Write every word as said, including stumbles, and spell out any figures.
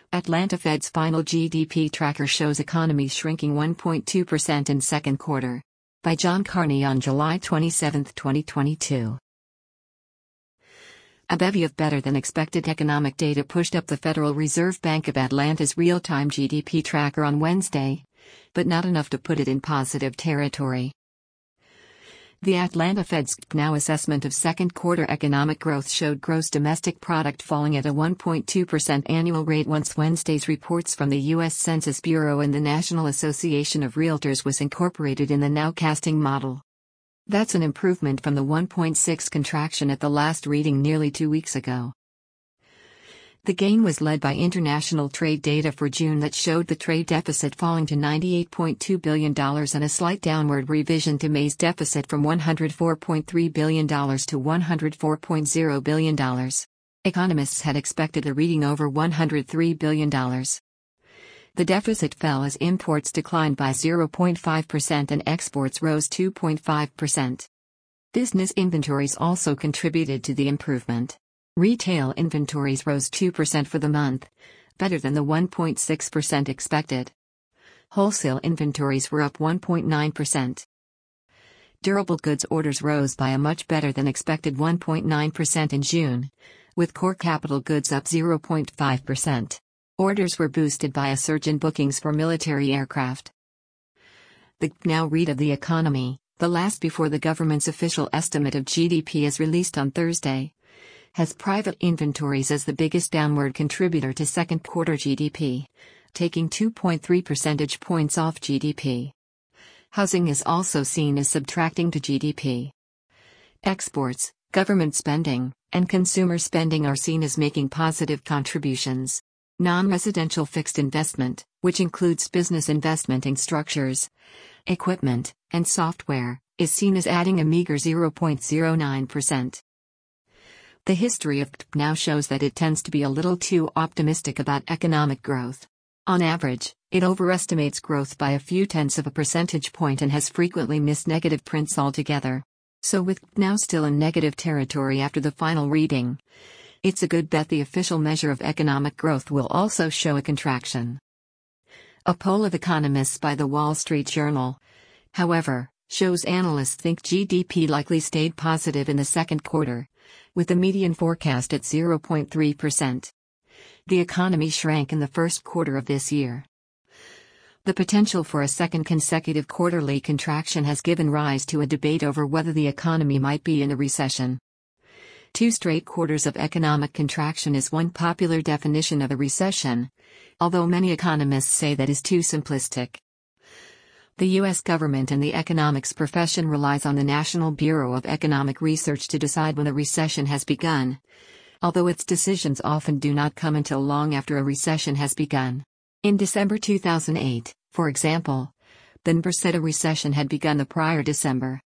Atlanta Fed's final G D P tracker shows economy shrinking one point two percent in second quarter. By John Carney on July twenty-seventh, twenty twenty-two. A bevy of better-than-expected economic data pushed up the Federal Reserve Bank of Atlanta's real-time G D P tracker on Wednesday, but not enough to put it in positive territory. The Atlanta Fed's now assessment of second-quarter economic growth showed gross domestic product falling at a one point two percent annual rate once Wednesday's reports from the U S Census Bureau and the National Association of Realtors was incorporated in the nowcasting model. That's an improvement from the one point six contraction at the last reading nearly two weeks ago. The gain was led by international trade data for June that showed the trade deficit falling to ninety-eight point two billion dollars and a slight downward revision to May's deficit from one hundred four point three billion dollars to one hundred four point zero billion dollars. Economists had expected a reading over one hundred three billion dollars. The deficit fell as imports declined by zero point five percent and exports rose two point five percent. Business inventories also contributed to the improvement. Retail inventories rose two percent for the month, better than the one point six percent expected. Wholesale inventories were up one point nine percent. Durable goods orders rose by a much better than expected one point nine percent in June, with core capital goods up zero point five percent. Orders were boosted by a surge in bookings for military aircraft. The now read of the economy, the last before the government's official estimate of G D P is released on Thursday, has private inventories as the biggest downward contributor to second quarter G D P, taking two point three percentage points off G D P. Housing is also seen as subtracting to G D P. Exports, government spending, and consumer spending are seen as making positive contributions. Non-residential fixed investment, which includes business investment in structures, equipment, and software, is seen as adding a meager zero point zero nine percent. The history of C P now shows that it tends to be a little too optimistic about economic growth. On average, it overestimates growth by a few tenths of a percentage point and has frequently missed negative prints altogether. So with C P now still in negative territory after the final reading, it's a good bet the official measure of economic growth will also show a contraction. A poll of economists by the Wall Street Journal, however, shows analysts think G D P likely stayed positive in the second quarter, with the median forecast at zero point three percent. The economy shrank in the first quarter of this year. The potential for a second consecutive quarterly contraction has given rise to a debate over whether the economy might be in a recession. Two straight quarters of economic contraction is one popular definition of a recession, although many economists say that is too simplistic. The U S government and the economics profession relies on the National Bureau of Economic Research to decide when a recession has begun, although its decisions often do not come until long after a recession has begun. In December two thousand eight, for example, the N B E R said a recession had begun the prior December.